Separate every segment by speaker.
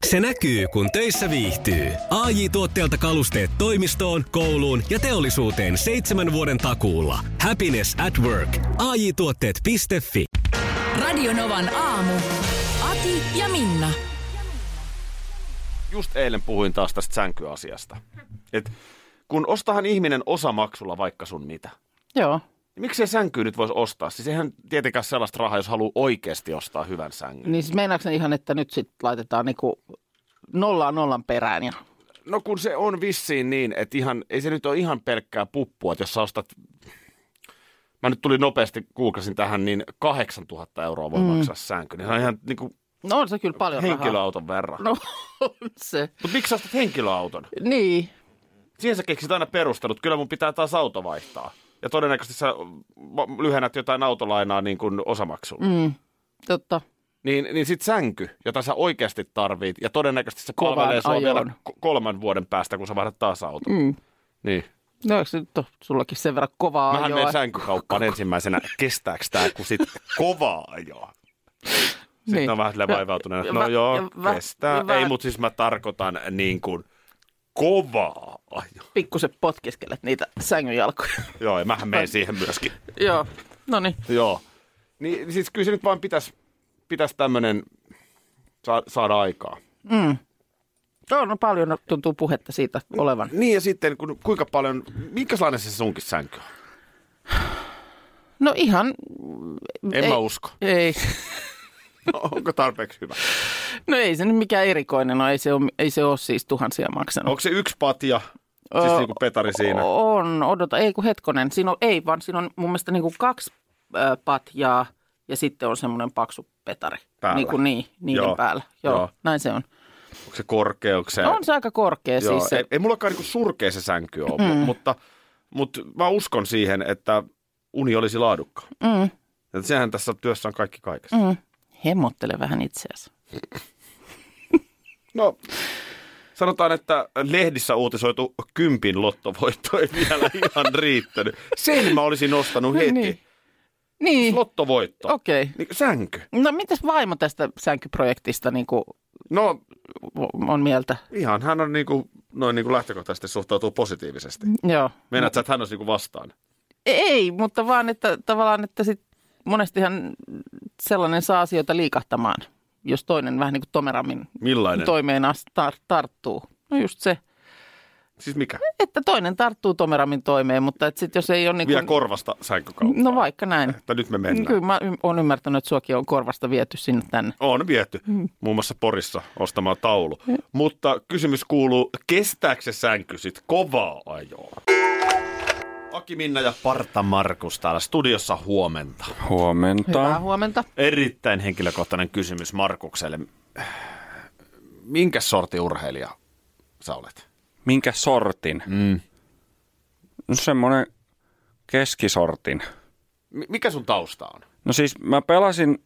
Speaker 1: Se näkyy, kun töissä viihtyy. AJ Tuotteelta kalusteet toimistoon, kouluun ja teollisuuteen 7 vuoden takuulla. Happiness at work. AJ-tuotteet.fi.
Speaker 2: Radio Novan aamu. Ati ja Minna.
Speaker 3: Just eilen puhuin taas tästä sänkyasiasta. Et kun ostahan ihminen osamaksulla vaikka sun mitä.
Speaker 4: Joo.
Speaker 3: Niin miksi se sänkyy nyt voisi ostaa? Siis eihän tietenkään sellaista rahaa, jos haluaa oikeasti ostaa hyvän sängyn.
Speaker 4: Niin siis meinaatko ihan, että nyt sitten laitetaan niinku nollan perään ja...
Speaker 3: No kun se on vissiin niin, että ei se nyt ole ihan pelkkää puppua, että jos sä ostat... Mä nyt tulin nopeasti, googlasin tähän, niin 8 000 euroa voi maksaa sänky. Niin se on ihan niinku...
Speaker 4: No on se kyllä paljon
Speaker 3: henkilöauton
Speaker 4: rahaa.
Speaker 3: verran.
Speaker 4: No on se.
Speaker 3: Mutta miksi sä ostat henkilöauton?
Speaker 4: Niin.
Speaker 3: Siihen sä keksit aina perustelut. Kyllä mun pitää taas auto vaihtaa. Ja todennäköisesti sä lyhennät jotain autolainaa niin kuin osamaksulla.
Speaker 4: Totta.
Speaker 3: Niin sit sänky, jota sä oikeasti tarvit, ja todennäköisesti se palvelee sua vielä 3 vuoden päästä, kun sä vaihdat taas auton. Niin.
Speaker 4: No eikö se nyt ole sullakin sen verran kovaa ajoa?
Speaker 3: Mähän menen sänkykauppaan ensimmäisenä, kestääkö tää, kun sit kovaa ajoa. Sitten niin. On vähän vaivautuneena, no joo, kestää. Ei, mutta siis mä tarkoitan niin kuin kovaa ajoa.
Speaker 4: Pikkusen potkiskelet niitä sängynjalkoja.
Speaker 3: Joo, ja mähän menen siihen myöskin.
Speaker 4: Joo, no niin.
Speaker 3: Joo. Niin siis kyllä se nyt vaan pitäisi tämmöinen saada aikaa.
Speaker 4: No paljon tuntuu puhetta siitä olevan.
Speaker 3: Niin ja sitten kuinka paljon, minkälainen se sunkin sänky on?
Speaker 4: No ihan...
Speaker 3: Mä usko.
Speaker 4: Ei.
Speaker 3: No, onko tarpeeksi hyvä?
Speaker 4: No ei se nyt mikään erikoinen ole, ei se ole siis tuhansia maksanut.
Speaker 3: Onko se yksi patja, siis niin kuin petari siinä?
Speaker 4: On, odota, ei kun hetkonen. Siinä on mun mielestä niin kuin 2 patjaa ja sitten on semmoinen paksu petari.
Speaker 3: Päällä?
Speaker 4: Niin kuin niiden päällä. Joo, näin se on.
Speaker 3: Onko se korkea? Onko se...
Speaker 4: On se aika korkea.
Speaker 3: Joo,
Speaker 4: siis se...
Speaker 3: ei mullakaan niin kuin surkea se sänky ole, mutta mä uskon siihen, että uni olisi laadukka. Sehän tässä työssä on kaikki kaikessa.
Speaker 4: Hemmottele vähän itseäsi.
Speaker 3: No, sanotaan, että lehdissä uutisoitu 10 lottovoitto ei vielä ihan riittänyt. Sen mä olisin nostanut heti.
Speaker 4: Niin.
Speaker 3: Lottovoitto.
Speaker 4: Okei. Okay.
Speaker 3: Niin, sänky.
Speaker 4: No mitäs vaimo tästä sänkyprojektista on mieltä?
Speaker 3: Ihan hän on noin lähtökohtaisesti suhtautuu positiivisesti.
Speaker 4: Joo.
Speaker 3: Meinaat sä, että hän olisi vastaan?
Speaker 4: Ei, mutta vaan, että tavallaan, että sit monestihan sellainen saa asioita liikahtamaan, jos toinen vähän niin kuin tomerammin toimeen tarttuu. No just se.
Speaker 3: Siis mikä?
Speaker 4: Että toinen tarttuu tomerammin toimeen, mutta että sitten jos ei ole niin kuin...
Speaker 3: Vie korvasta sänkykauppaan.
Speaker 4: No vaikka näin.
Speaker 3: Että nyt me mennään.
Speaker 4: Kyllä mä oon ymmärtänyt, että suakin on korvasta viety sinne tänne.
Speaker 3: On viety. Muun muassa Porissa ostamaan taulu. Mutta kysymys kuuluu, kestääkö se sänky sit kovaa ajoa? Aki Minna ja Parta Markus täällä studiossa huomenta.
Speaker 5: Huomenta.
Speaker 4: Hyvää huomenta.
Speaker 3: Erittäin henkilökohtainen kysymys Markukselle. Minkä sortin urheilija sä olet?
Speaker 5: Minkä sortin? No semmoinen keskisortin.
Speaker 3: Mikä sun tausta on?
Speaker 5: No siis mä pelasin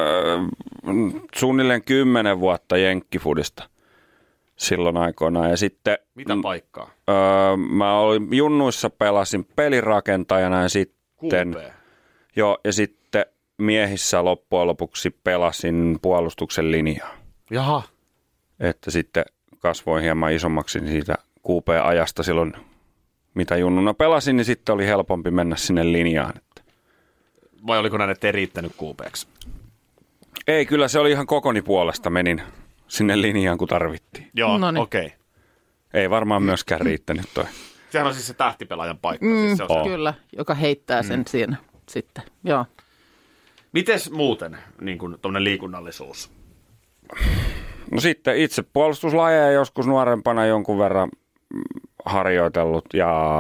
Speaker 5: suunnilleen 10 vuotta jenkkifudista silloin aikoinaan ja sitten...
Speaker 3: Mitä paikkaa?
Speaker 5: Mä olin junnuissa, pelasin pelirakentajana ja sitten...
Speaker 3: QP.
Speaker 5: Joo, ja sitten miehissä loppujen lopuksi pelasin puolustuksen linjaa.
Speaker 3: Jaha.
Speaker 5: Että sitten kasvoin hieman isommaksi siitä QP-ajasta silloin, mitä junnuna pelasin, niin sitten oli helpompi mennä sinne linjaan.
Speaker 3: Vai oliko näin, että ei riittänyt QP:ksi?
Speaker 5: Ei, kyllä se oli ihan kokoni puolesta, menin sinne linjaan, kun tarvittiin.
Speaker 3: Joo, okei. Okay.
Speaker 5: Ei varmaan myöskään riittänyt toi.
Speaker 3: Sehän on siis se tähtipelaajan paikka. Siis se on
Speaker 4: kyllä, joka heittää sen siinä sitten, joo.
Speaker 3: Mites muuten niin kuin tuommoinen liikunnallisuus?
Speaker 5: No sitten itse puolustuslajeja joskus nuorempana jonkun verran harjoitellut ja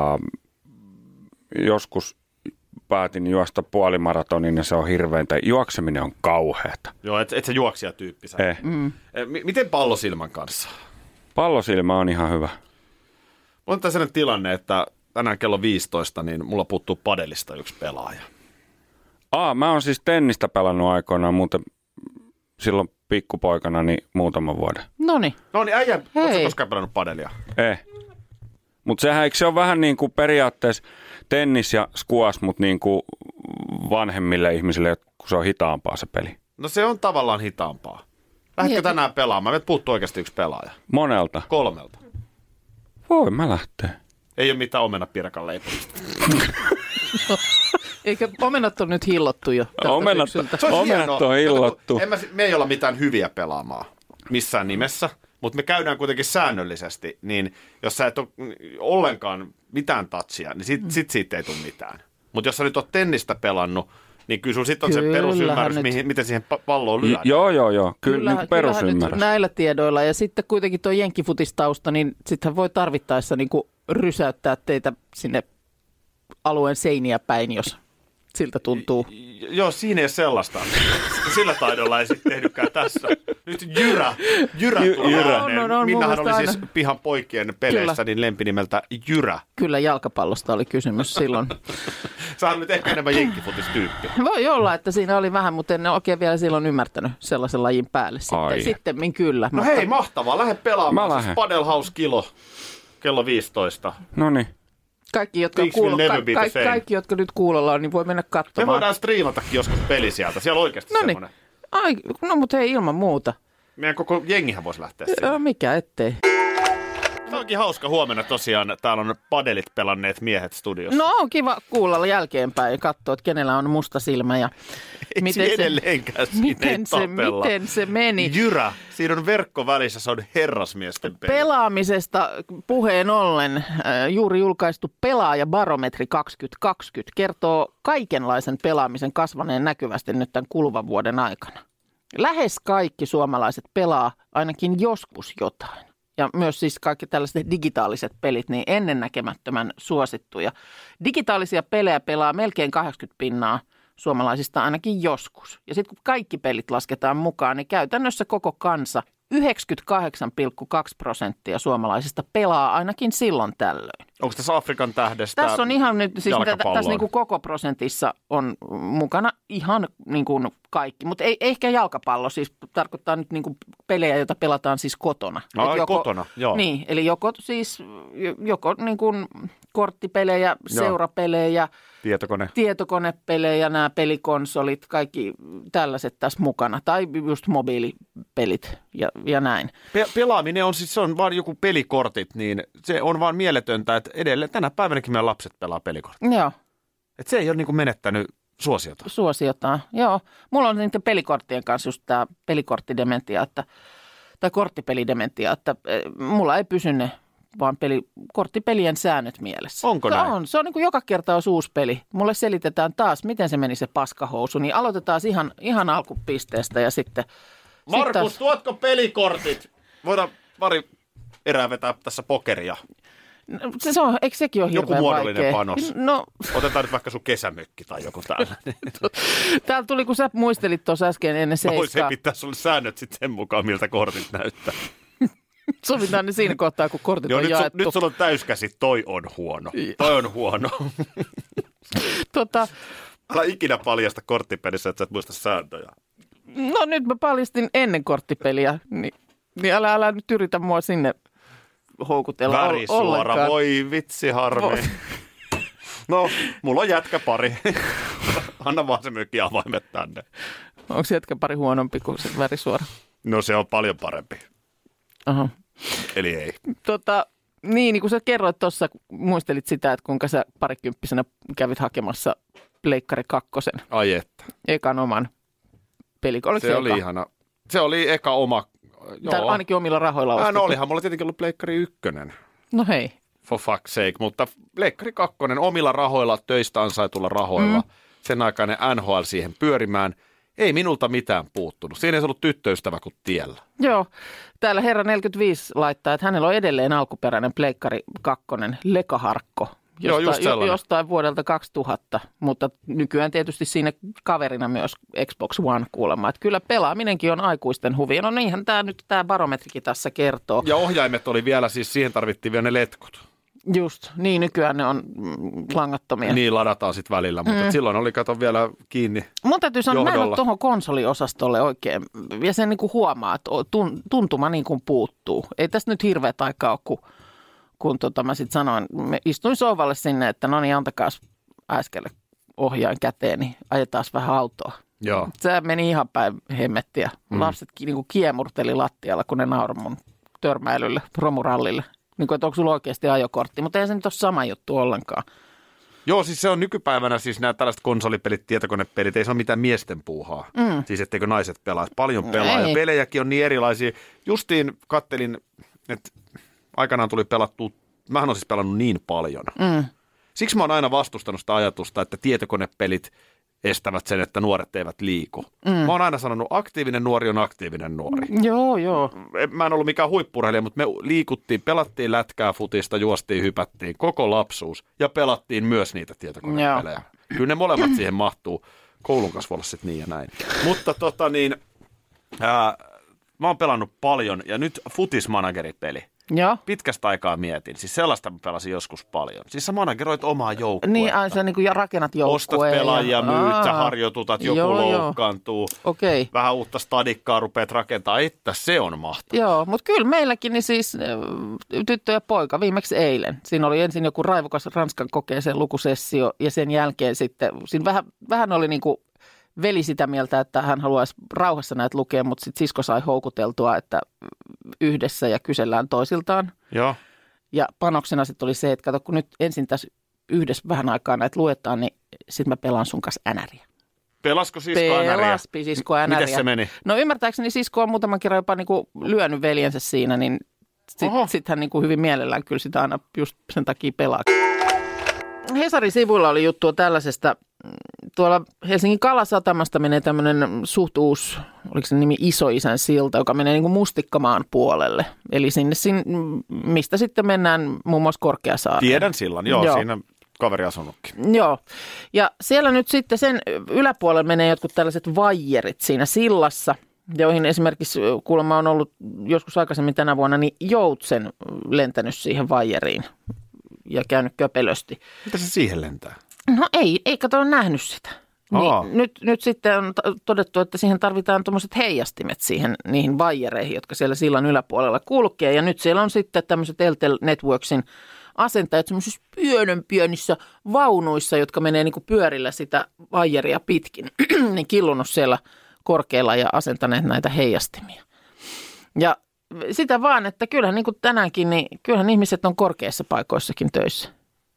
Speaker 5: joskus päätin juosta puolimaratonin ja se on hirveäntä. Juokseminen on kauheata.
Speaker 3: Joo, et sä juoksijatyyppi. Miten pallosilman kanssa?
Speaker 5: Pallosilmä on ihan hyvä.
Speaker 3: On tässä sellainen tilanne, että tänään kello 15, niin mulla puuttuu padelista yksi pelaaja.
Speaker 5: Mä oon siis tennistä pelannut aikoinaan, muuten silloin pikkupoikana niin muutaman vuoden.
Speaker 4: Noniin,
Speaker 3: äijä, ootko koskaan pelannut padelia?
Speaker 5: Ei. Mutta sehän eikö se ole vähän niin kuin periaatteessa tennis ja squash, mutta niin kuin vanhemmille ihmisille, kun se on hitaampaa se peli?
Speaker 3: No se on tavallaan hitaampaa. Lähdetkö tänään pelaamaan? Meiltä puuttuu oikeasti yksi pelaaja.
Speaker 5: Monelta?
Speaker 3: 3.
Speaker 5: Voi mä lähteä.
Speaker 3: Ei ole mitään omenapirkan leipomista.
Speaker 4: Eikä omenat on nyt hillottu jo.
Speaker 5: Omenat on hillottu.
Speaker 3: Me ei olla mitään hyviä pelaamaan missään nimessä, mutta me käydään kuitenkin säännöllisesti, niin jos sä et ole ollenkaan mitään touchia, niin sit siitä ei tule mitään. Mutta jos sä nyt oot tennistä pelannut, niin kyllä sun sitten on se perusymmärrys, miten siihen palloon lyödään.
Speaker 5: Joo. Kyllä niin perusymmärrys.
Speaker 4: Näillä tiedoilla. Ja sitten kuitenkin tuo jenkkifutistausta, niin sittenhän voi tarvittaessa niin kuin rysäyttää teitä sinne alueen seiniä päin, jos siltä tuntuu.
Speaker 3: Joo, siinä ei ole sellaista. Sillä taidolla ei sitten tehnytkään tässä. Nyt Jyrä tulee. Minnahan oli siis pihan poikien peleissä niin lempinimeltä Jyrä.
Speaker 4: Kyllä jalkapallosta oli kysymys silloin.
Speaker 3: Sä oot nyt ehkä enemmän jenkkifutistyyppi.
Speaker 4: Voi olla, että siinä oli vähän, mutta en oikein vielä silloin ymmärtänyt sellaisen lajin päälle. Sitten kyllä.
Speaker 3: No hei, mahtavaa. Lähde pelaamaan. Siis Padel House kello 15.
Speaker 5: Noniin.
Speaker 4: Kaikki, jotka nyt kuulolla on, niin voi mennä katsomaan.
Speaker 3: Me voidaan striimatakin joskus peli sieltä. Siellä on oikeasti semmoinen.
Speaker 4: No mutta hei, ilman muuta.
Speaker 3: Meidän koko jengihän voisi lähteä sinne.
Speaker 4: No mikä ettei.
Speaker 3: Tämä onkin hauska huomenna tosiaan. Täällä on padelit pelanneet miehet studiossa.
Speaker 4: No on kiva kuulla jälkeenpäin ja katsoa, että kenellä on musta silmä ja miten se meni.
Speaker 3: Jyrä, siinä on verkko välissä, se on herrasmiesten peli.
Speaker 4: Pelaamisesta puheen ollen juuri julkaistu pelaajabarometri 2020 kertoo kaikenlaisen pelaamisen kasvaneen näkyvästi nyt tämän kuluvan vuoden aikana. Lähes kaikki suomalaiset pelaa ainakin joskus jotain. Ja myös siis kaikki tällaiset digitaaliset pelit, niin ennennäkemättömän suosittuja. Digitaalisia pelejä pelaa melkein 80% suomalaisista ainakin joskus. Ja sitten kun kaikki pelit lasketaan mukaan, niin käytännössä koko kansa, 98,2% suomalaisista pelaa ainakin silloin tällöin.
Speaker 3: Onko tässä Afrikan tähdestä
Speaker 4: tässä on ihan nyt, siis tässä niin kuin koko prosentissa on mukana ihan niin kuin kaikki, mutta ei ehkä jalkapallo, siis tarkoittaa nyt niin kuin pelejä, joita pelataan siis kotona.
Speaker 3: Kotona, joo.
Speaker 4: Niin, eli joko niin kuin korttipelejä, seurapelejä, tietokonepelejä, nämä pelikonsolit, kaikki tällaiset tässä mukana, tai just mobiilipelit ja näin.
Speaker 3: Pelaaminen on siis, se on vaan joku pelikortit, niin se on vaan mieletöntä, että edelleen tänä päivänäkin meidän lapset pelaa pelikorttia.
Speaker 4: Joo.
Speaker 3: Että se ei ole niin kuin menettänyt
Speaker 4: suosiotaan, joo. Mulla on niiden pelikorttien kanssa just tämä pelikorttidementia, tai korttipelidementia, että mulla ei pysy ne vaan korttipelien säännöt mielessä.
Speaker 3: Onko näin?
Speaker 4: Se on niin kuin joka kerta olisi uusi peli. Mulle selitetään taas, miten se meni se paskahousu, niin aloitetaan ihan alkupisteestä ja sitten...
Speaker 3: Markus, tuotko pelikortit? Voidaan pari erää vetää tässä pokeria.
Speaker 4: Se on, eikö sekin ole hirveän
Speaker 3: joku muodollinen
Speaker 4: vaikea?
Speaker 3: Panos.
Speaker 4: No.
Speaker 3: Otetaan nyt vaikka sun kesämökki tai joku täällä.
Speaker 4: Täällä tuli, kun sä muistelit tuossa äsken ennen 7.
Speaker 3: Voisin pitää sulle säännöt sitten sen mukaan, miltä kortit näyttää.
Speaker 4: Sovitaan ne siinä kohtaa, kun kortit on jaettu.
Speaker 3: Nyt sulla on täyskäsi, toi on huono. Älä ikinä paljasta korttipelissä, että sä et muista sääntöjä.
Speaker 4: No nyt mä paljastin ennen korttipeliä, niin älä nyt yritä mua sinne houkutella
Speaker 3: Värisuora, voi vitsi harmi. No, mulla on jätkäpari. Anna vaan se mökki avaimet tänne.
Speaker 4: Onko se jätkäpari huonompi kuin se värisuora?
Speaker 3: No se on paljon parempi.
Speaker 4: Aha.
Speaker 3: Eli ei.
Speaker 4: Niin kuin sä kerroit tuossa, muistelit sitä, että kuinka sä parikymppisenä kävit hakemassa Pleikkari 2.
Speaker 3: Ai että.
Speaker 4: Ekan oman pelikonsolin.
Speaker 3: Se oli ihana. Se oli eka oma.
Speaker 4: Joo. Ainakin omilla rahoilla ostettu.
Speaker 3: No olihan mulla tietenkin ollut Pleikkari 1.
Speaker 4: No hei.
Speaker 3: For fuck's sake, mutta Pleikkari 2 omilla rahoilla, töistä ansaitulla rahoilla, sen aikainen NHL siihen pyörimään. Ei minulta mitään puuttunut. Siinä ei ollut tyttöystävä kuin tiellä.
Speaker 4: Joo. Täällä herra 45 laittaa, että hänellä on edelleen alkuperäinen Pleikkari 2 lekaharkko. Jostain vuodelta 2000, mutta nykyään tietysti siinä kaverina myös Xbox One kuulemma. Että kyllä pelaaminenkin on aikuisten huvia. No niinhän tämä barometrikin tässä kertoo.
Speaker 3: Ja ohjaimet oli vielä, siis siihen tarvittiin vielä ne letkut.
Speaker 4: Just, niin nykyään ne on langattomia.
Speaker 3: Niin ladataan sitten välillä, mutta silloin oli kato vielä kiinni.
Speaker 4: Mun täytyy sanoa, että mä en ole tuohon konsoliosastolle oikein. Ja sen niin kuin huomaa, että tuntuma niin kuin puuttuu. Ei tästä nyt hirveät aikaa ole, kun mä sitten sanoin, me istuin sohvalle sinne, että no niin, antakaas äskelle ohjaan käteen, niin ajetaan vähän autoa.
Speaker 3: Joo.
Speaker 4: Se meni ihan päin hemmettiä. Lapset niin kiemurteli lattialla, kun ne nauroi mun törmäilylle, romurallille. Niin kuin, että onko sulla oikeasti ajokortti, mutta ei se nyt ole sama juttu ollenkaan.
Speaker 3: Joo, siis se on nykypäivänä siis nämä tällaiset konsolipelit, tietokonepelit, ei se ole mitään miesten puuhaa. Siis etteikö naiset pelaa, paljon pelaa ja pelejäkin on niin erilaisia. Justiin kattelin, että aikanaan tuli pelattua, mähän olen siis pelannut niin paljon. Siksi mä oon aina vastustanut sitä ajatusta, että tietokonepelit estävät sen, että nuoret eivät liiku. Mä oon aina sanonut, aktiivinen nuori on aktiivinen nuori.
Speaker 4: Joo.
Speaker 3: Mä en ollut mikään huippurheilija, mutta me liikuttiin, pelattiin lätkää, futista, juostiin, hypättiin koko lapsuus ja pelattiin myös niitä tietokonepelejä. Kyllä ne molemmat siihen mahtuu. Koulun kanssa voi olla sitten niin ja näin. Mutta mä oon pelannut paljon ja nyt futismanageripeli.
Speaker 4: Joo.
Speaker 3: Pitkästä aikaa mietin. Siis sellaista mä pelasin joskus paljon. siis sä manageroit omaa joukkuetta.
Speaker 4: Niin, sä niin kuin rakennat joukkueen.
Speaker 3: Ostat pelaajia, myyt, sä harjoitutat, joku loukkaantuu.
Speaker 4: Okay.
Speaker 3: Vähän uutta stadikkaa rupeat rakentamaan, että se on mahtavaa.
Speaker 4: Joo, mutta kyllä meilläkin niin siis tyttö ja poika viimeksi eilen. Siinä oli ensin joku raivokas Ranskan kokeeseen lukusessio ja sen jälkeen sitten, siinä vähän oli niin kuin veli sitä mieltä, että hän haluaisi rauhassa näitä lukea, mutta sitten sisko sai houkuteltua, että yhdessä ja kysellään toisiltaan.
Speaker 3: Joo.
Speaker 4: Ja panoksena sitten oli se, että kato, kun nyt ensin tässä yhdessä vähän aikaa näitä luetaan, niin sitten mä pelaan sun kanssa änäriä.
Speaker 3: Pelasko sisko änäriä?
Speaker 4: Pelaspi sisko änäriä.
Speaker 3: Miten se meni?
Speaker 4: No ymmärtääkseni sisko on muutaman kerran jopa niinku lyönyt veljensä siinä, niin sitten hän niinku hyvin mielellään kyllä sitä aina just sen takia pelaa. Hesarin sivuilla oli juttua tällaisesta. Tuolla Helsingin Kalasatamasta menee tämmöinen suht uusi, oliko se nimi Isoisän silta, joka menee niin kuin Mustikkamaan puolelle. Eli sinne, mistä sitten mennään muun muassa Korkeasaareen.
Speaker 3: Tiedän sillan, joo. Siinä kaveri asunutkin.
Speaker 4: Joo, ja siellä nyt sitten sen yläpuolella menee jotkut tällaiset vaijerit siinä sillassa, joihin esimerkiksi kuulemma on ollut joskus aikaisemmin tänä vuonna, niin joutsen lentänyt siihen vaijeriin ja käynyt köpelösti.
Speaker 3: Mitä se siihen lentää?
Speaker 4: No ei kato ole nähnyt sitä. Niin, nyt sitten on todettu, että siihen tarvitaan tuommoiset heijastimet niihin vaijereihin, jotka siellä sillan yläpuolella kulkee. Ja nyt siellä on sitten tämmöiset Eltel Networksin asentajat semmoisissa pienissä vaunuissa, jotka menee niin kuin pyörillä sitä vaijeria pitkin, niin killunut siellä korkealla ja asentaneet näitä heijastimia. Ja sitä vaan, että kyllähän niin kuin tänäänkin, niin kyllähän ihmiset on korkeissa paikoissakin töissä.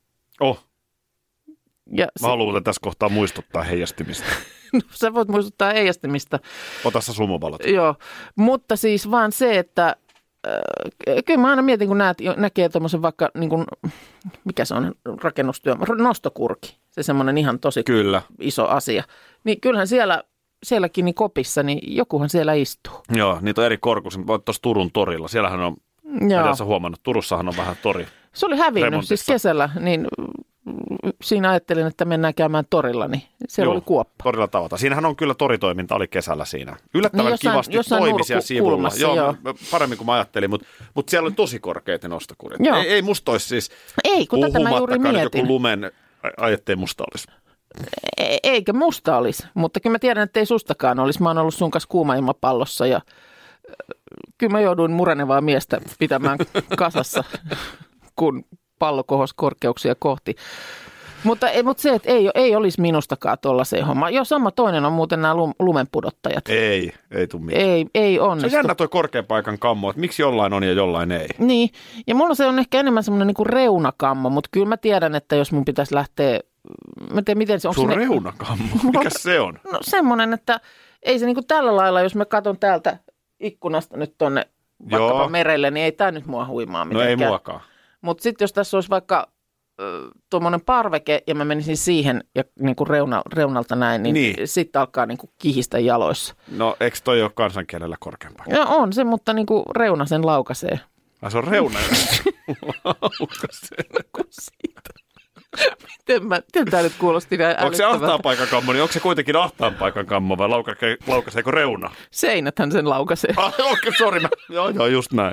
Speaker 3: Mä haluan tässä kohtaa muistuttaa heijastimista.
Speaker 4: No, sä voit muistuttaa heijastimista.
Speaker 3: Ota sä sumuvalot.
Speaker 4: Joo, mutta siis vaan se, että kyllä mä aina mietin, kun näkee tuommoisen vaikka, niin kuin, mikä se on, rakennustyö, nostokurki. Se semmoinen ihan tosi iso asia. Niin kyllähän sielläkin niin kopissa, niin jokuhan siellä istuu. Joo,
Speaker 3: niitä on eri korkuisia. Voit tuossa Turun torilla. Siellähän on, edessä huomannut, Turussahan on vähän tori.
Speaker 4: Se oli hävinnyt siis kesällä, niin siinä ajattelin, että mennään käymään torilla, niin siellä oli kuoppa. Torilla tavataan.
Speaker 3: Siinähän on kyllä toritoiminta, oli kesällä siinä. Yllättävän kivasti toimi siellä sivulla. Joo, paremmin kuin mä ajattelin, mutta siellä oli tosi korkeita nostokurit. Ei musta olisi siis,
Speaker 4: ei, kun tätä mä juuri mietin.
Speaker 3: Joku lumen, ettei musta olisi.
Speaker 4: Eikä musta olisi, mutta kyllä mä tiedän, että ei sustakaan olisi. Mä oon ollut sun kanssa kuumailmapallossa ja kyllä mä jouduin murenevaa miestä pitämään kasassa, kun pallo kohosi korkeuksia kohti. Mutta se, että ei olisi minustakaan tuollaiseen homma. Joo, sama toinen on muuten nämä lumenpudottajat.
Speaker 3: Ei tule mitään.
Speaker 4: Ei onnistu.
Speaker 3: Se on jännä toi korkean paikan kammo, että miksi jollain on ja jollain ei.
Speaker 4: Niin, ja mulla se on ehkä enemmän semmoinen niinku reunakammo, mutta kyllä mä tiedän, että jos mun pitäisi lähteä, mä tiedän miten se on.
Speaker 3: Sun reunakammo? Mikä se on?
Speaker 4: No semmoinen, että ei se niinku tällä lailla, jos mä katson täältä ikkunasta nyt tonne vaikkapa merelle, niin ei tää nyt mua huimaa mitenkään.
Speaker 3: No ei muakaan.
Speaker 4: Mutta sitten jos tässä olisi vaikka tuommoinen parveke ja mä menisin siihen ja niinku reunalta näin, niin. Sitten alkaa niinku kihistä jaloissa.
Speaker 3: No eikö toi ole kansankielellä korkeampaa?
Speaker 4: No on se, mutta niinku reuna sen laukaisee.
Speaker 3: Se on reuna laukaisee.
Speaker 4: No siitä. Miten tämä nyt kuulosti näin älyttävältä?
Speaker 3: Onko se ahtaan paikan kammo, niin onko se kuitenkin ahtaan paikan kammo vai laukaiseeko reuna?
Speaker 4: Seinäthän sen laukaisee.
Speaker 3: Sori, joo, just näin.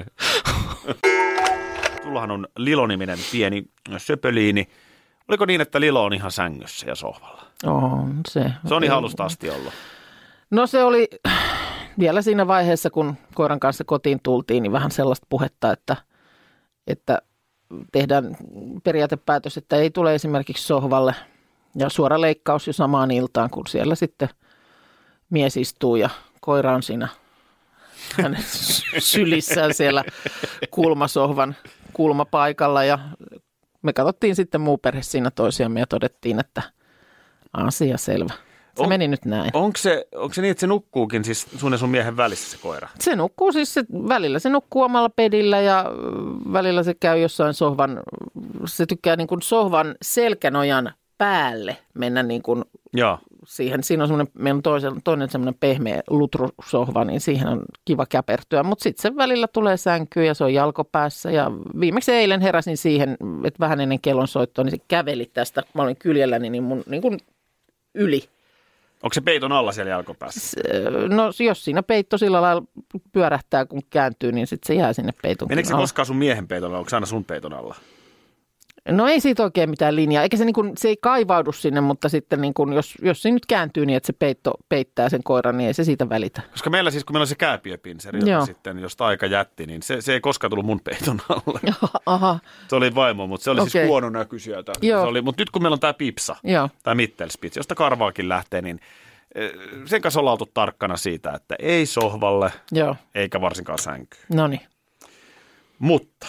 Speaker 3: Sullahan on Lilo-niminen pieni söpöliini. Oliko niin, että Lilo on ihan sängyssä ja sohvalla?
Speaker 4: On se.
Speaker 3: Se on ihan alusta asti ollut.
Speaker 4: No se oli vielä siinä vaiheessa, kun koiran kanssa kotiin tultiin, niin vähän sellaista puhetta, että tehdään periaatepäätös, että ei tule esimerkiksi sohvalle ja suora leikkaus jo samaan iltaan, kun siellä sitten mies istuu ja koira on siinä hänen sylissään siellä kulmasohvan kulmapaikalla ja me katsottiin sitten muu perhe siinä toisiamme ja todettiin, että asia selvä. Se meni nyt näin.
Speaker 3: Onko se niin, että se nukkuukin siis sun ja sun miehen välissä se koira?
Speaker 4: Se nukkuu siis, välillä se nukkuu omalla pedillä ja välillä se käy jossain sohvan, se tykkää niin kuin sohvan selkänojan päälle mennä niin kuin siihen. Siinä on semmoinen, meillä on toinen semmoinen pehmeä lutrusohva, niin siihen on kiva käpertyä. Mutta sitten se välillä tulee sänkyyn ja se on jalkopäässä. Ja viimeksi eilen heräsin siihen, että vähän ennen kellonsoittoa, niin se käveli tästä. Mä olin kyljelläni niin mun niin kuin yli.
Speaker 3: Onko se peiton alla siellä jalkopäässä?
Speaker 4: No jos siinä peitto sillä lailla pyörähtää, kun kääntyy, niin sitten se jää sinne peiton alla.
Speaker 3: Meneekö se koskaan sun miehen peiton alla? Onko se aina sun peiton alla?
Speaker 4: No ei siitä oikein mitään linjaa. Eikä se, niin kuin, se ei kaivaudu sinne, mutta sitten niin kuin, jos se nyt kääntyy niin, että se peitto peittää sen koiran, niin ei se siitä välitä. Koska
Speaker 3: meillä siis, kun meillä on se kääpiöpinseri, joka sitten, jos aika jätti, niin se ei koskaan tullut mun peiton alle.
Speaker 4: Aha.
Speaker 3: Se oli vaimo, mutta se oli siis huononäköisiä. Mutta nyt kun meillä on tämä Pipsa, tämä Mittelspitz, josta karvaakin lähtee, niin sen kanssa ollaan oltu tarkkana siitä, että ei sohvalle, eikä varsinkaan sänkyyn.
Speaker 4: Noniin.
Speaker 3: Mutta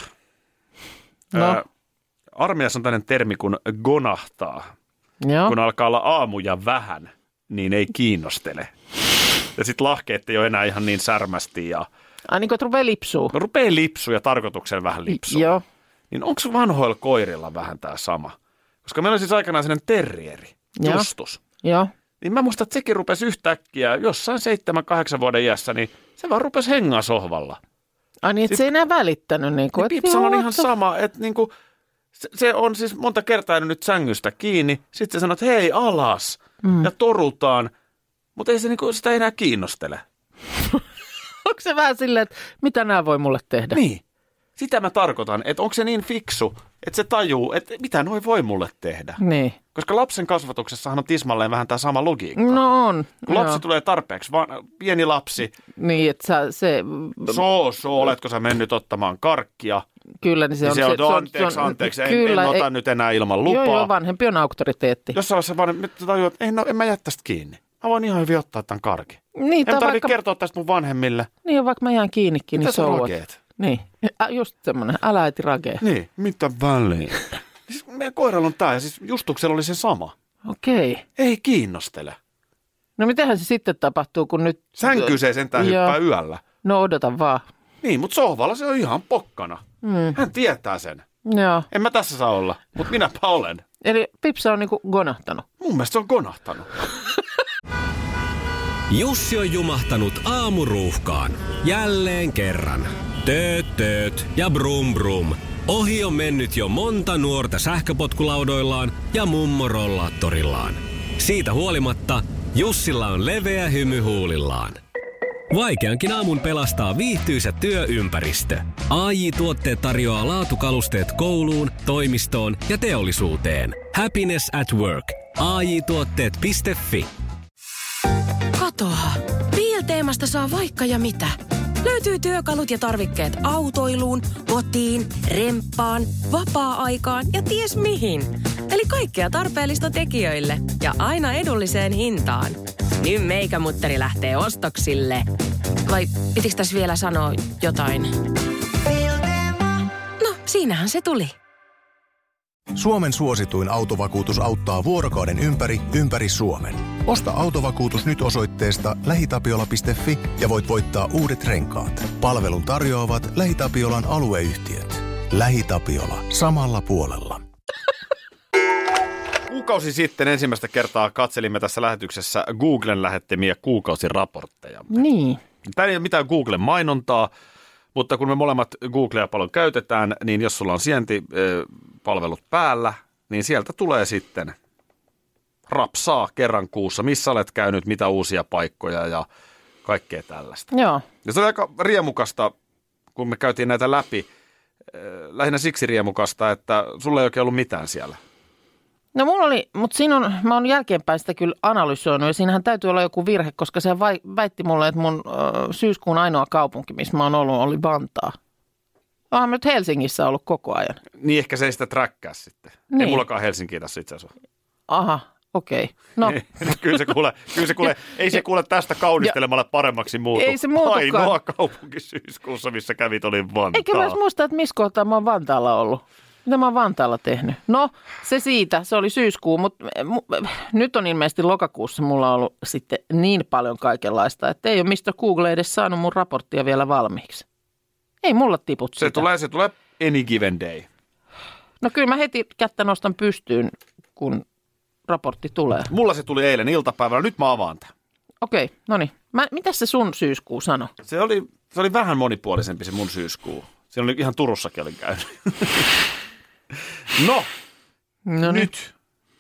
Speaker 3: armeijassa on tämmöinen termi kuin gonahtaa. Joo. Kun alkaa olla aamuja vähän, niin ei kiinnostele. Ja sitten lahkeet ei ole enää ihan niin särmästi.
Speaker 4: Niin kuin, että rupeaa lipsuu.
Speaker 3: No rupeaa lipsuu ja tarkoituksella vähän lipsuu.
Speaker 4: Joo.
Speaker 3: Niin onko vanhoilla koirilla vähän tämä sama? Koska meillä on siis aikanaan sellainen terrieri, Justus.
Speaker 4: Joo.
Speaker 3: Niin mä muistan, että sekin rupesi yhtäkkiä jossain 7-8 vuoden iässä, niin se vaan rupesi hengaa sohvalla.
Speaker 4: Niin, että se ei enää välittänyt. Niin
Speaker 3: Pipsalla on ihan sama, että niin kuin, se on siis monta kertaa nyt sängystä kiinni. Sitten se sanoo, että hei alas ja torutaan, mutta ei se niin kuin, sitä enää kiinnostele.
Speaker 4: Onko se vähän silleen, että mitä nämä voi mulle tehdä?
Speaker 3: Niin. Sitä mä tarkoitan, että onko se niin fiksu, että se tajuu, että mitä noi voi mulle tehdä.
Speaker 4: Niin.
Speaker 3: Koska lapsen kasvatuksessahan on tismalleen vähän tämä sama logiikka.
Speaker 4: No on.
Speaker 3: Kun lapsi tulee tarpeeksi, pieni lapsi.
Speaker 4: Niin, että se...
Speaker 3: oletko sä mennyt ottamaan karkkia?
Speaker 4: Kyllä, niin se on...
Speaker 3: Se on anteeksi, kyllä, en ota nyt enää ilman lupaa.
Speaker 4: Joo, vanhempi on auktoriteetti.
Speaker 3: Jossain vaiheessa vanhempi tajuu, että en mä jätä tästä kiinni. Mä voin ihan hyvin ottaa tämän karkin.
Speaker 4: Niin,
Speaker 3: en tarvitse kertoa tästä mun vanhemmille.
Speaker 4: Niin, vaikka mä jään kiinnikin, niin
Speaker 3: so what?
Speaker 4: Niin, just semmoinen, älä äiti ragee.
Speaker 3: Niin, mitä väliin? Siis meidän koiralla on tää ja siis Justuksella oli se sama.
Speaker 4: Okei.
Speaker 3: Ei kiinnostele.
Speaker 4: No mitähän se sitten tapahtuu, kun nyt...
Speaker 3: Sänkyy se sentään hyppää yöllä.
Speaker 4: No odota vaan.
Speaker 3: Niin, mutta sohvalla se on ihan pokkana. Hän tietää sen.
Speaker 4: Joo.
Speaker 3: En mä tässä saa olla, mutta minäpä olen.
Speaker 4: Eli Pipsa on niinku gonahtanut.
Speaker 3: Mun mielestä se on gonahtanut.
Speaker 1: Jussi on jumahtanut aamuruuhkaan. Jälleen kerran. Tööt ja brum brum. Ohi on mennyt jo monta nuorta sähköpotkulaudoillaan ja mummorollaattorillaan. Siitä huolimatta Jussilla on leveä hymy huulillaan. Vaikeankin aamun pelastaa viihtyisä työympäristö. AJ-tuotteet tarjoaa laatukalusteet kouluun, toimistoon ja teollisuuteen. Happiness at work. AJ-tuotteet.fi.
Speaker 2: Katoa. Piilteemasta saa vaikka ja mitä. Löytyy työkalut ja tarvikkeet autoiluun, kotiin, remppaan, vapaa-aikaan ja ties mihin. Eli kaikkea tarpeellista tekijöille ja aina edulliseen hintaan. Nyt meikämutteri lähtee ostoksille. Vai pitikö tässä vielä sanoa jotain? No, siinähän se tuli.
Speaker 6: Suomen suosituin autovakuutus auttaa vuorokauden ympäri Suomen. Osta autovakuutus nyt osoitteesta lähitapiola.fi ja voit voittaa uudet renkaat. Palvelun tarjoavat LähiTapiolan alueyhtiöt. LähiTapiola. Samalla puolella.
Speaker 3: Kuukausi sitten ensimmäistä kertaa katselimme tässä lähetyksessä Googlen lähettämiä kuukausiraportteja.
Speaker 4: Niin.
Speaker 3: Tämä ei ole mitään Googlen mainontaa, mutta kun me molemmat Googlea paljon käytetään, niin jos sulla on sijaintipalvelut päällä, niin sieltä tulee sitten rapsaa kerran kuussa, missä olet käynyt, mitä uusia paikkoja ja kaikkea tällaista.
Speaker 4: Joo.
Speaker 3: Ja se oli aika riemukasta, kun me käytiin näitä läpi, lähinnä siksi riemukasta, että sulla ei oikein ollut mitään siellä.
Speaker 4: No mulla oli, mutta mä oon jälkeenpäin sitä kyllä analysoinut ja siinähän täytyy olla joku virhe, koska se väitti mulle, että mun syyskuun ainoa kaupunki, missä mä oon ollut, oli Vantaa. Oonhan mä nyt Helsingissä ollut koko ajan.
Speaker 3: Niin ehkä se ei sitä träkkää sitten. Niin. Ei mullakaan Helsinkiä tässä itse asiassa.
Speaker 4: Aha, Okei. No.
Speaker 3: Kyllä se kuule, ei se kuule tästä kaunistelemalla paremmaksi muutu.
Speaker 4: Ei se muutukaan.
Speaker 3: Ainoa kaupunki syyskuussa, missä kävit, oli Vantaa.
Speaker 4: Eikä myös muista, että missä kohtaa mä oon Vantaalla ollut. Mitä mä oon Vantaalla tehnyt? No, se siitä. Se oli syyskuu, mutta nyt on ilmeisesti lokakuussa mulla ollut sitten niin paljon kaikenlaista, että ei ole mistä Google edes saanut mun raporttia vielä valmiiksi. Ei mulla tiput sitä.
Speaker 3: Se tulee any given day.
Speaker 4: No kyllä mä heti kättä nostan pystyyn, kun raportti tulee.
Speaker 3: Mulla se tuli eilen iltapäivällä, nyt mä avaan tämän.
Speaker 4: Okei, no niin. Mitäs se sun syyskuu sanoi?
Speaker 3: Se oli vähän monipuolisempi se mun syyskuu. Se oli ihan Turussakin olin käynyt. No nyt.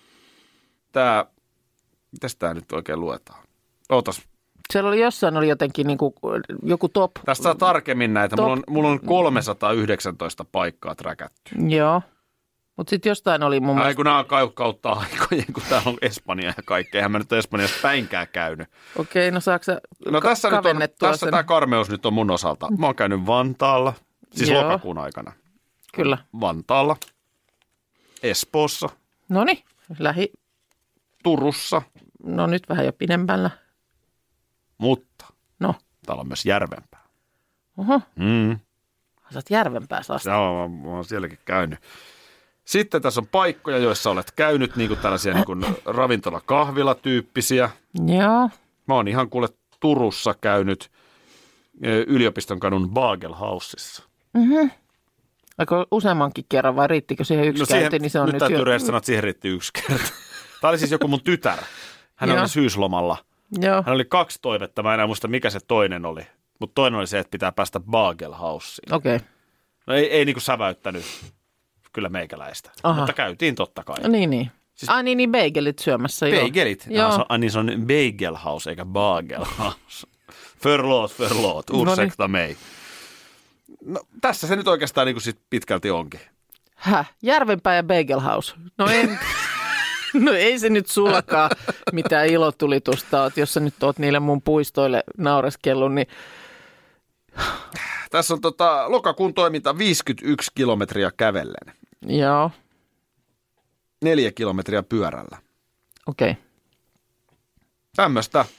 Speaker 3: Mitäs tää nyt oikein luetaan? Ootas.
Speaker 4: Siellä oli jossain jotenkin niin kuin joku top.
Speaker 3: Tästä saa tarkemmin näitä. Mulla on 319 paikkaa träkätty.
Speaker 4: Joo. Mutta sitten jostain oli mun mielestä...
Speaker 3: Kun nämä on kautta aikojen, kun täällä on Espanja ja kaikkea. Eihän mä nyt ole Espanjassa päinkään käynyt.
Speaker 4: Okei, no saako sä
Speaker 3: tässä tämä karmeus nyt on mun osalta. Mä oon käynyt Vantaalla, siis lokakuun aikana.
Speaker 4: Kyllä.
Speaker 3: Vantaalla, Espoossa.
Speaker 4: Noniin,
Speaker 3: Turussa.
Speaker 4: No nyt vähän jo pidemmällä.
Speaker 3: Mutta täällä on myös Järvenpää.
Speaker 4: Oho. Sä oot Järvenpäässä asti.
Speaker 3: Joo, mä oon sielläkin käynyt. Sitten tässä on paikkoja, joissa olet käynyt, niin kuin tällaisia niin kuin ravintola-kahvila-tyyppisiä.
Speaker 4: Joo.
Speaker 3: Mä oon ihan kuule Turussa käynyt yliopiston kadun Bagelhausissa.
Speaker 4: Mhm. Aiko useammankin kerran vai riittikö siihen yksi käynti? Niin se on
Speaker 3: nyt täytyy reistä sanoa, että siihen riitti yksi kerta. Tämä oli siis joku mun tytär. Hän oli syyslomalla.
Speaker 4: Joo.
Speaker 3: Hän oli 2 toivetta, mä enää muista mikä se toinen oli. Mutta toinen oli se, että pitää päästä Bagelhausiin.
Speaker 4: Okei.
Speaker 3: No ei niin kuin säväyttänyt kyllä meikäläistä, mutta käytiin totta kai.
Speaker 4: Niin. Siis, niin bagelit syömässä.
Speaker 3: Bagelit? Niin se on Bagelhaus eikä Bagelhaus. Förlåt, ursäkta mig. No, tässä se nyt oikeastaan niin kuin sit pitkälti onkin.
Speaker 4: Järvenpää ja Bagelhaus. No ei se nyt sullakaan mitään ilotulitusta oot, jos sä nyt oot niille mun puistoille naureskellut, niin...
Speaker 3: Tässä on lokakuun toiminta 51 kilometriä kävellen.
Speaker 4: Joo.
Speaker 3: 4 kilometriä pyörällä.
Speaker 4: Okei.
Speaker 3: Tämmöistä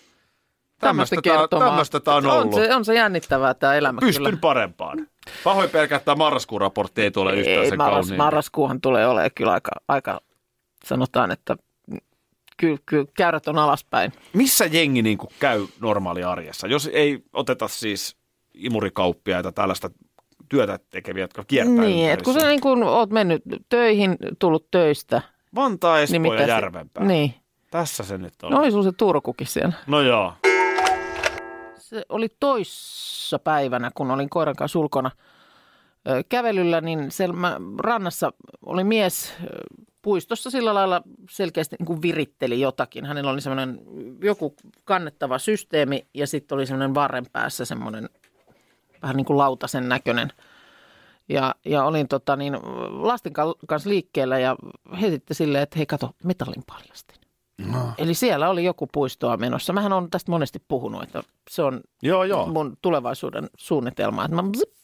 Speaker 3: tämä on ollut.
Speaker 4: On se jännittävää tämä elämä.
Speaker 3: Pystyn
Speaker 4: kyllä
Speaker 3: parempaan. Pahoin pelkää, tämä marraskuun raportti ei tule yhtään sen kauniin.
Speaker 4: Marraskuuhan tulee olemaan kyllä aika sanotaan, että kyllä käyrät on alaspäin.
Speaker 3: Missä jengi niin kuin käy normaali arjessa? Jos ei oteta siis imurikauppiaita, tällaista työtä tekeviä, jotka kiertää
Speaker 4: niin, että kun sä niin kuin oot mennyt töihin, tullut töistä.
Speaker 3: Vantaa, Espoo ja Järvenpää.
Speaker 4: Niin.
Speaker 3: Tässä se nyt on.
Speaker 4: No oli sun se Turkukin siellä.
Speaker 3: No joo.
Speaker 4: Se oli toissa päivänä, kun olin koiran kanssa ulkona kävelyllä, niin siellä rannassa oli mies puistossa sillä lailla selkeästi niin kuin viritteli jotakin. Hänellä oli semmoinen joku kannettava systeemi ja sitten oli semmoinen varren päässä semmoinen vähän niin kuin lautasen näköinen. Ja olin lasten kanssa liikkeellä ja he sitten silleen, että hei kato, metallin paljastin. No. Eli siellä oli joku puistoa menossa. Mähän olen tästä monesti puhunut, että se on mun tulevaisuuden suunnitelma. Että mä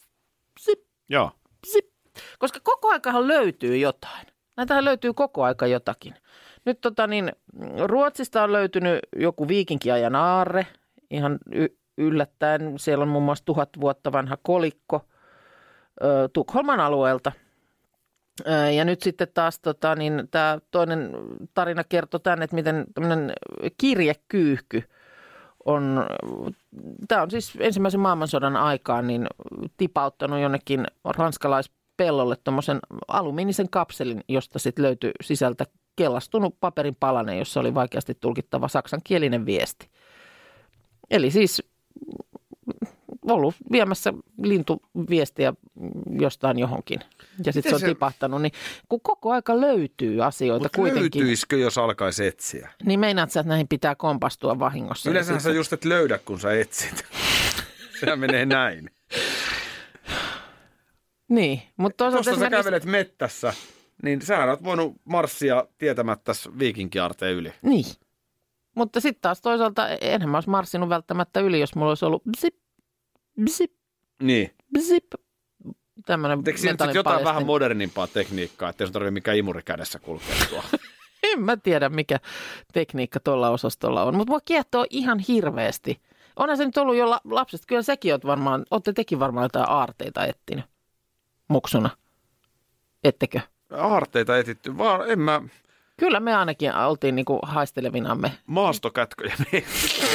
Speaker 4: zip. Koska koko aikahan löytyy jotain. Näitähän löytyy koko aika jotakin. Nyt Ruotsista on löytynyt joku viikinkiajan aarre, ihan yllättäen. Siellä on muun muassa 1000 vuotta vanha kolikko Tukholman alueelta. Ja nyt sitten taas tämä toinen tarina kertoo tämän, että miten tämmöinen kirjekyyhky tämä on siis ensimmäisen maailmansodan aikaan niin tipauttanut jonnekin ranskalaispellolle tuommoisen alumiinisen kapselin, josta sitten löytyi sisältä kellastunut paperin palanen, jossa oli vaikeasti tulkittava saksankielinen viesti. Eli siis ollut viemässä lintuviestiä jostain johonkin ja sitten se on tipahtanut, niin kun koko aika löytyy asioita kuitenkin.
Speaker 3: Löytyisikö, jos alkaisi etsiä?
Speaker 4: Niin meinaat sä, että näihin pitää kompastua vahingossa.
Speaker 3: Yleensä sä just et löydä, kun sä etsit. Sehän menee näin.
Speaker 4: Niin, mutta
Speaker 3: tuossa sä kävelet mettässä, niin sähän oot voinut marssia tietämättä viikinkiaarteen yli.
Speaker 4: Niin, mutta sitten taas toisaalta enhän mä olisi marssinut välttämättä yli, jos mulla olisi ollut bzip.
Speaker 3: Niin.
Speaker 4: Bzip. Tämmöinen
Speaker 3: metallin jotain vähän modernimpaa tekniikkaa, ettei sun tarvitse mikään imuri kädessä kulkea tuolla.
Speaker 4: En mä tiedä, mikä tekniikka tuolla osastolla on, mutta mua kiehtoo ihan hirveästi. Onhan se nyt ollut jo lapsesta. Kyllä säkin ootte tekin varmaan jotain aarteita etsinyt muksuna. Ettekö?
Speaker 3: Aarteita etitty, vaan en mä...
Speaker 4: Kyllä me ainakin oltiin niinku haistelevinamme.
Speaker 3: Maastokätköjä me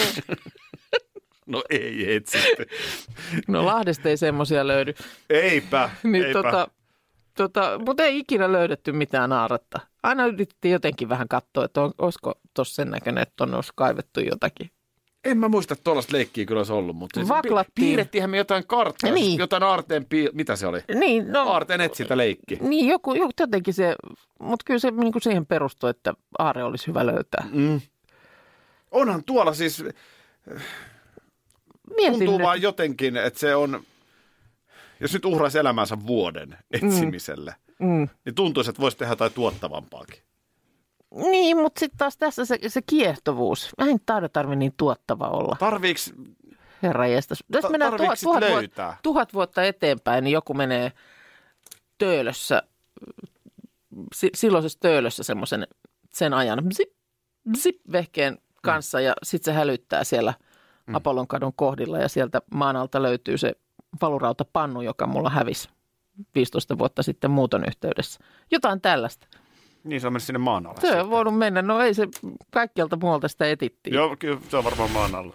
Speaker 3: No ei etsitty.
Speaker 4: No Lahdesta ei semmoisia löydy.
Speaker 3: Eipä,
Speaker 4: niin
Speaker 3: eipä.
Speaker 4: Mutta ei ikinä löydetty mitään aarretta. Aina yritettiin jotenkin vähän katsoa, että olisiko tuossa sen näköinen, että on olisi kaivettu jotakin.
Speaker 3: En mä muista, että tuollaista leikkiä kyllä olisi ollut, mutta piirrettiinhän me jotain karttaa,
Speaker 4: niin.
Speaker 3: Jotain aarteen, mitä se oli?
Speaker 4: Niin, no,
Speaker 3: aarteen etsintä leikki.
Speaker 4: Niin, joku jotenkin se, mutta kyllä se niin kuin siihen perustuu, että aare olisi hyvä löytää.
Speaker 3: Onhan tuolla siis, tuntuu nyt vaan jotenkin, että se on, jos nyt uhraisi elämänsä vuoden etsimiselle, niin tuntuisi, että voisi tehdä jotain tuottavampaakin.
Speaker 4: Niin, mutta sitten taas tässä se kiehtovuus. Mä en tarvitse niin tuottava olla.
Speaker 3: Tarviiks?
Speaker 4: Herranjestas. Jos mennään tuhat vuotta eteenpäin, niin joku menee Töölössä, silloisessa Töölössä sen ajan zip-vehkeen kanssa ja sitten se hälyttää siellä Apollonkadun kohdilla ja sieltä maan alta löytyy se valurautapannu, joka mulla hävisi 15 vuotta sitten muuton yhteydessä. Jotain tällaista.
Speaker 3: Niin se on mennyt sinne maan alle.
Speaker 4: Se on voinut mennä. No ei se kaikkialta muualta sitä etittiin.
Speaker 3: Joo, kyllä se on varmaan maan alla.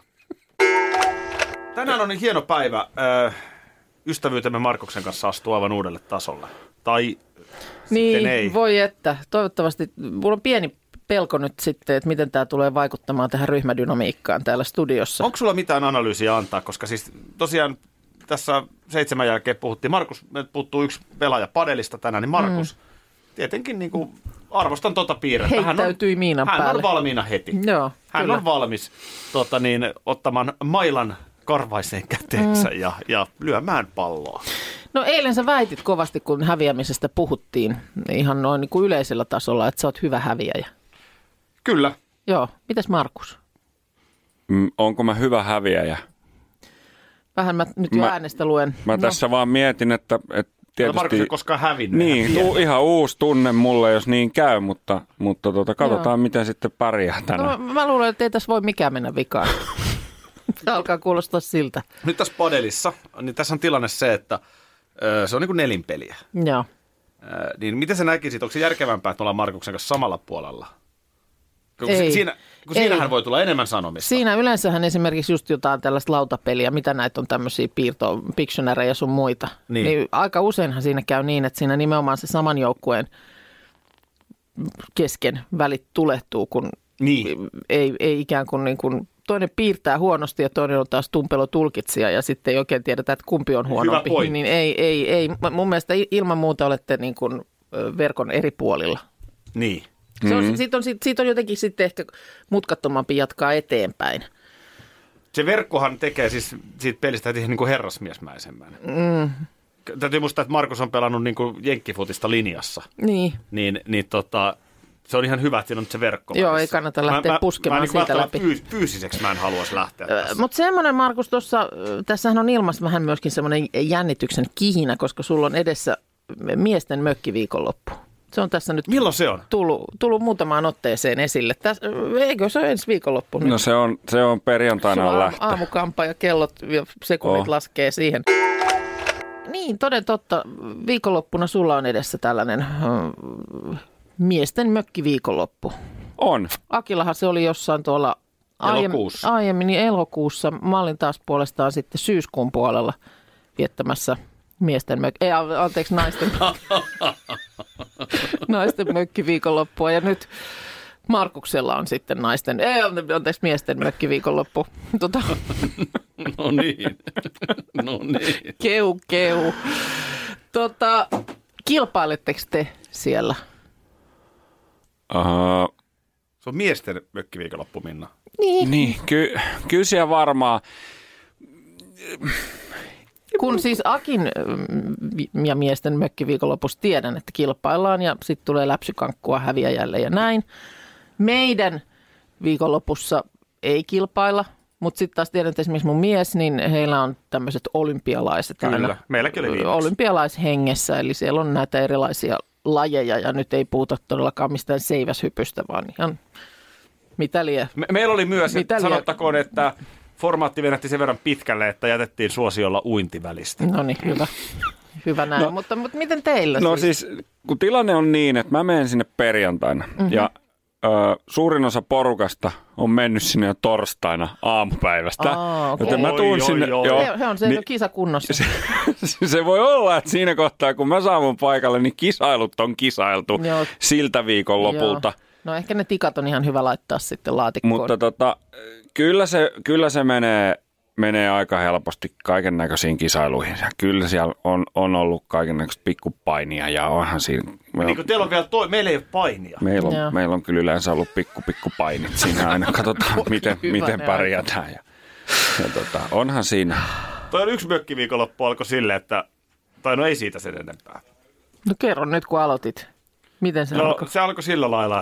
Speaker 3: Tänään on niin hieno päivä. Ystävyytemme Markuksen kanssa astuu aivan uudelle tasolle. Tai
Speaker 4: niin,
Speaker 3: sitten ei.
Speaker 4: Voi että. Toivottavasti. Mulla on pieni pelko nyt sitten, että miten tämä tulee vaikuttamaan tähän ryhmädynamiikkaan täällä studiossa.
Speaker 3: Onko sulla mitään analyysiä antaa? Koska siis tosiaan tässä 7 jälkeen puhuttiin. Markus, me puuttuu yksi pelaaja padelista tänään, niin Markus... Tietenkin niin kuin arvostan tuota piirrettä.
Speaker 4: Heittäytyi miinan päälle.
Speaker 3: Hän on valmiina heti.
Speaker 4: Joo,
Speaker 3: hän
Speaker 4: kyllä.
Speaker 3: on valmis ottamaan mailan karvaiseen käteensä ja lyömään palloa.
Speaker 4: No eilen sä väitit kovasti, kun häviämisestä puhuttiin ihan noin niin kuin yleisellä tasolla, että sä oot hyvä häviäjä.
Speaker 3: Kyllä.
Speaker 4: Joo. Mitäs Markus?
Speaker 5: Onko mä hyvä häviäjä?
Speaker 4: Vähän mä nyt jo äänestä luen.
Speaker 5: Mä tässä vaan mietin, että tietysti...
Speaker 3: Markus ei koskaan hävinnyt.
Speaker 5: Niin, ihan uusi tunne mulle, jos niin käy, mutta katsotaan, miten sitten pärjää tänään.
Speaker 4: No, mä luulen, että ei tässä voi mikään mennä vikaan. Alkaa kuulostaa siltä.
Speaker 3: Nyt tässä padelissa, niin tässä on tilanne se, että se on niin kuin nelinpeliä.
Speaker 4: Joo.
Speaker 3: Niin miten sä näkisit, onko se järkevämpää, että ollaan Markuksen kanssa samalla puolella?
Speaker 4: Ei.
Speaker 3: Siinähän voi tulla enemmän sanomista.
Speaker 4: Siinä yleensähän esimerkiksi just jotain tällaista lautapeliä, mitä näitä on tämmöisiä Pictionaryja sun muita. Niin aika useinhan siinä käy niin, että siinä nimenomaan se saman joukkueen kesken välit tulehtuu, kun ei ikään kuin, niin kuin toinen piirtää huonosti ja toinen on taas tumpelotulkitsija ja sitten ei oikein tiedetä, että kumpi on huonompi. Niin ei. Mun mielestä ilman muuta olette niin kuin verkon eri puolilla.
Speaker 3: Niin.
Speaker 4: Siitä on jotenkin sitten ehkä mutkattomampi jatkaa eteenpäin.
Speaker 3: Se verkkohan tekee siis siitä pelistä heti niin kuin herrasmiesmäisemmän. Täytyy muistaa, että Markus on pelannut niin kuin jenkkifutista linjassa.
Speaker 4: Niin.
Speaker 3: Se on ihan hyvä, että siinä on se verkko.
Speaker 4: Joo, ei kannata lähteä puskemaan siitä läpi.
Speaker 3: Fyysiseksi mä en haluaisi lähteä tässä.
Speaker 4: Mutta semmoinen, Markus, tässähän on ilmassa vähän myöskin semmoinen jännityksen kihinä, koska sulla on edessä miesten mökkiviikonloppu. Se on tässä nyt
Speaker 3: milloin se on?
Speaker 4: Tullut muutamaan otteeseen esille. Eikö se ole ensi viikonloppu?
Speaker 5: No se on perjantaina on lähtö.
Speaker 4: Aamukampa ja kellot ja sekunnit laskee siihen. Niin, toden totta. Viikonloppuna sulla on edessä tällainen miesten mökkiviikonloppu.
Speaker 5: On.
Speaker 4: Akillahan se oli jossain tuolla aiemmin elokuussa. Mä olin taas puolestaan sitten syyskuun puolella viettämässä naisten mökkiviikonloppua ja nyt Markuksella on sitten miesten mökkiviikonloppu.
Speaker 3: No niin.
Speaker 4: Keu. Kilpailetteko te siellä?
Speaker 3: Se on miesten mökkiviikonloppu, Minna.
Speaker 4: Niin,
Speaker 5: kyllä siellä varmaan.
Speaker 4: Kun siis Akin ja miesten mökkiviikonlopussa tiedän, että kilpaillaan ja sitten tulee läpsykankkua häviäjälle ja näin. Meidän viikonlopussa ei kilpailla, mutta sitten taas tiedän, että esimerkiksi mun mies, niin heillä on tämmöiset olympialaiset.
Speaker 3: Kyllä, meilläkin oli viimeksi.
Speaker 4: Olympialaishengessä, eli siellä on näitä erilaisia lajeja ja nyt ei puhuta todellakaan mistään seiväshypystä, vaan ihan mitä lie.
Speaker 3: Meillä oli myös, sanottakoon, että formaatti venähti sen verran pitkälle, että jätettiin suosiolla uinti välistä.
Speaker 4: No niin, hyvä. Hyvä näin, mutta miten teillä
Speaker 5: No siis, kun tilanne on niin, että mä menen sinne perjantaina ja suurin osa porukasta on mennyt sinne jo torstaina aamupäivästä.
Speaker 4: Okay.
Speaker 5: Joten mä tuun sinne.
Speaker 4: He on kisakunnossa.
Speaker 5: Se voi olla, että siinä kohtaa, kun mä saavun paikalle, niin kisailut on kisailtu siltä viikon lopulta.
Speaker 4: No ehkä ne tikat on ihan hyvä laittaa sitten laatikkoon.
Speaker 5: Mutta kyllä se menee aika helposti kaiken näköisiin kisailuihin. Ja kyllä siellä on ollut kaiken näköistä pikkupainia ja onhan siinä.
Speaker 3: Niin kuin teillä on vielä meillä ei ole painia.
Speaker 5: Meillä on kyllä yleensä ollut pikkupainit siinä aina. Katsotaan, miten pärjätään. Ja onhan siinä.
Speaker 3: Toi on yksi mökkiviikonloppu alkoi silleen, että, tai no ei siitä sen enempää.
Speaker 4: No kerro nyt, kun aloitit. Miten se alkoi?
Speaker 3: Se alkoi sillä lailla,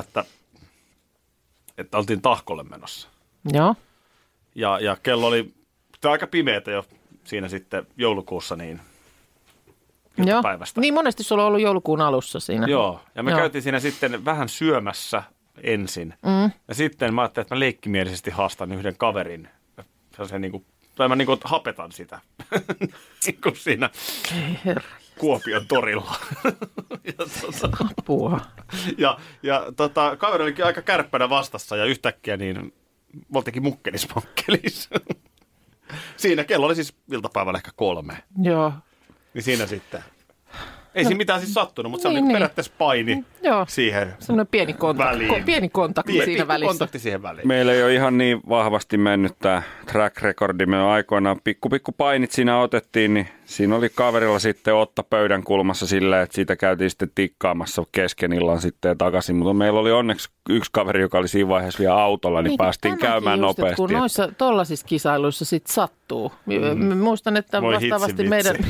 Speaker 3: että oltiin Tahkolle menossa.
Speaker 4: Joo.
Speaker 3: Ja kello oli aika pimeätä jo siinä sitten joulukuussa niin iltapäivästä.
Speaker 4: Niin monesti sulla on ollut joulukuun alussa siinä.
Speaker 3: Joo, ja me käytiin siinä sitten vähän syömässä ensin. Ja sitten mä ajattelin, että mä leikkimielisesti haastan yhden kaverin. Tai mä hapetan sitä niin kuin siinä Kuopion torilla.
Speaker 4: Apua.
Speaker 3: Ja kaveri olikin aika kärppänä vastassa ja yhtäkkiä niin me oltiinkin mukkelismonkkelis. Siinä kello oli siis iltapäivällä ehkä 3.
Speaker 4: Joo.
Speaker 3: Niin siinä sitten. Ei siinä mitään siis sattunut, mutta se oli periaatteessa paini siihen
Speaker 4: semmoinen pieni kontakti siinä välissä.
Speaker 3: Kontakti siihen väliin.
Speaker 5: Meillä ei ole ihan niin vahvasti mennyt tämä track recordi. Me aikoinaan pikku painit siinä otettiin, niin siinä oli kaverilla sitten Otta pöydän kulmassa silleen, että siitä käytiin sitten tikkaamassa kesken illan sitten takaisin. Mutta meillä oli onneksi yksi kaveri, joka oli siinä vaiheessa vielä autolla, niin päästiin käymään
Speaker 4: just,
Speaker 5: nopeasti.
Speaker 4: Kun noissa tollaisissa kisailuissa sitten sattuu. Muistan, että vastaavasti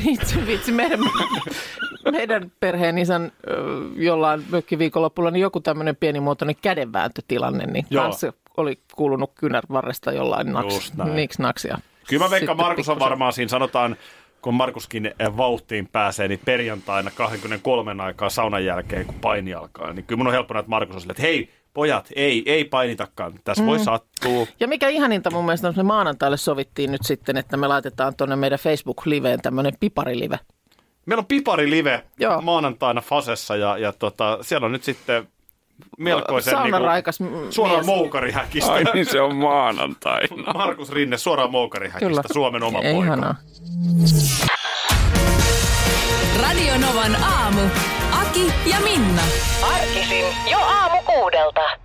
Speaker 4: meidän perheen isän jollain mökkiviikonlopulla niin joku tämmöinen pienimuotoinen kädenvääntötilanne, niin kanssa oli kuulunut kynärvarresta jollain naksia.
Speaker 3: Kyllä mä veikkaan, Markus on varmaan siinä, sanotaan, kun Markuskin vauhtiin pääsee, niin perjantaina 23 aikaa saunan jälkeen, kun paini alkaa, niin kyllä mun on helppo nähdä, että Markus on silleen, että hei, pojat, ei painitakaan, tässä voi sattua. Ja
Speaker 4: mikä ihaninta mun mielestä on, me maanantaille sovittiin nyt sitten, että me laitetaan tuonne meidän Facebook-liveen tämmöinen piparilive.
Speaker 3: Meillä on piparilive maanantaina Fasessa ja siellä on nyt sitten melkoisen
Speaker 4: saunaraikas
Speaker 3: suoraan Moukarihäkistä.
Speaker 5: Ai niin, se on maanantaina.
Speaker 3: Markus Rinne suoraan Moukarihäkistä, Suomen oma poika.
Speaker 4: Ihanaa.
Speaker 7: Radio Novan aamu. Aki ja Minna.
Speaker 8: Arkisin jo aamu 6:00.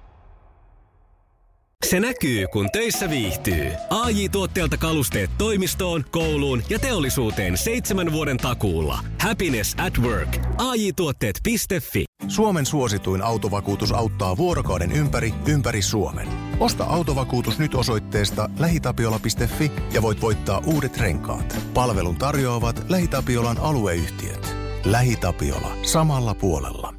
Speaker 1: Se näkyy, kun töissä viihtyy. AJ-tuotteelta kalusteet toimistoon, kouluun ja teollisuuteen 7 vuoden takuulla. Happiness at work. AJ-tuotteet.fi.
Speaker 6: Suomen suosituin autovakuutus auttaa vuorokauden ympäri Suomen. Osta autovakuutus nyt osoitteesta lähitapiola.fi ja voit voittaa uudet renkaat. Palvelun tarjoavat LähiTapiolan alueyhtiöt. LähiTapiola. Samalla puolella.